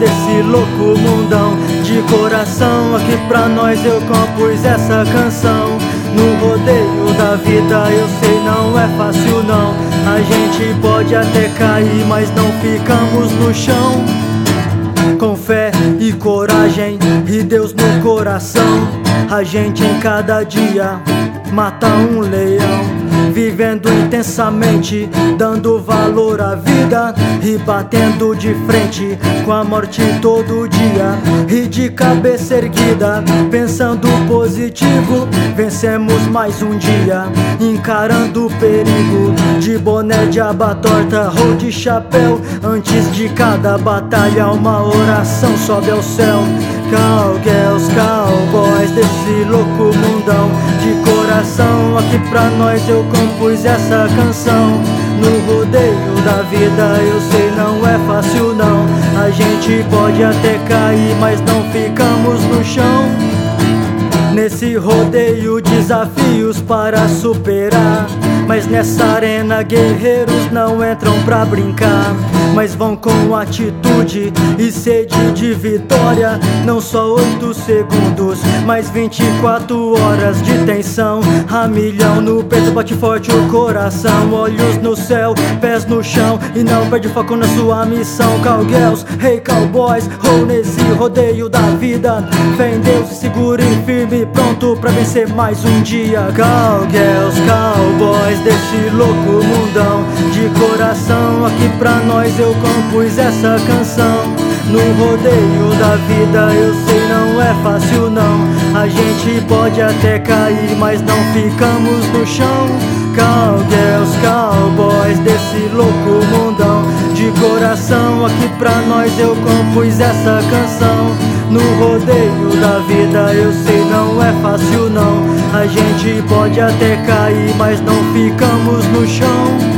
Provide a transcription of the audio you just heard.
desse louco mundão. De coração, aqui pra nós eu compus essa canção. No rodeio da vida eu sei não é fácil não. A gente pode até cair, mas não ficamos no chão. Com fé e coragem e Deus no coração, a gente em cada dia mata um leão, vivendo intensamente, dando valor à vida e batendo de frente com a morte todo dia. E de cabeça erguida, pensando positivo, vencemos mais um dia, encarando o perigo. De boné de aba torta ou de chapéu, antes de cada batalha uma oração sobe ao céu. Cowgirls, cowboys desse louco mundão. De coração, aqui pra nós eu compus essa canção. No rodeio da vida eu sei não é fácil não. A gente pode até cair, mas não ficamos no chão. Nesse rodeio desafios para superar, mas nessa arena guerreiros não entram pra brincar, mas vão com atitude e sede de vitória. Não só 8 segundos, mas 24 horas de tensão. A milhão no peito, bate forte o coração. Olhos no céu, pés no chão, e não perde foco na sua missão. Cowgirls, hey cowboys, ou nesse rodeio da vida, fé em Deus e seguro e firme, pronto pra vencer mais um dia. Cowgirls, cowboys desse louco mundão. De coração, aqui pra nós eu compus essa canção. No rodeio da vida eu sei não é fácil não. A gente pode até cair, mas não ficamos no chão. Cowgirls, cowboys desse louco mundão. De coração, aqui pra nós eu compus essa canção. No rodeio da vida eu sei não é fácil não. A gente pode até cair, mas não ficamos no chão.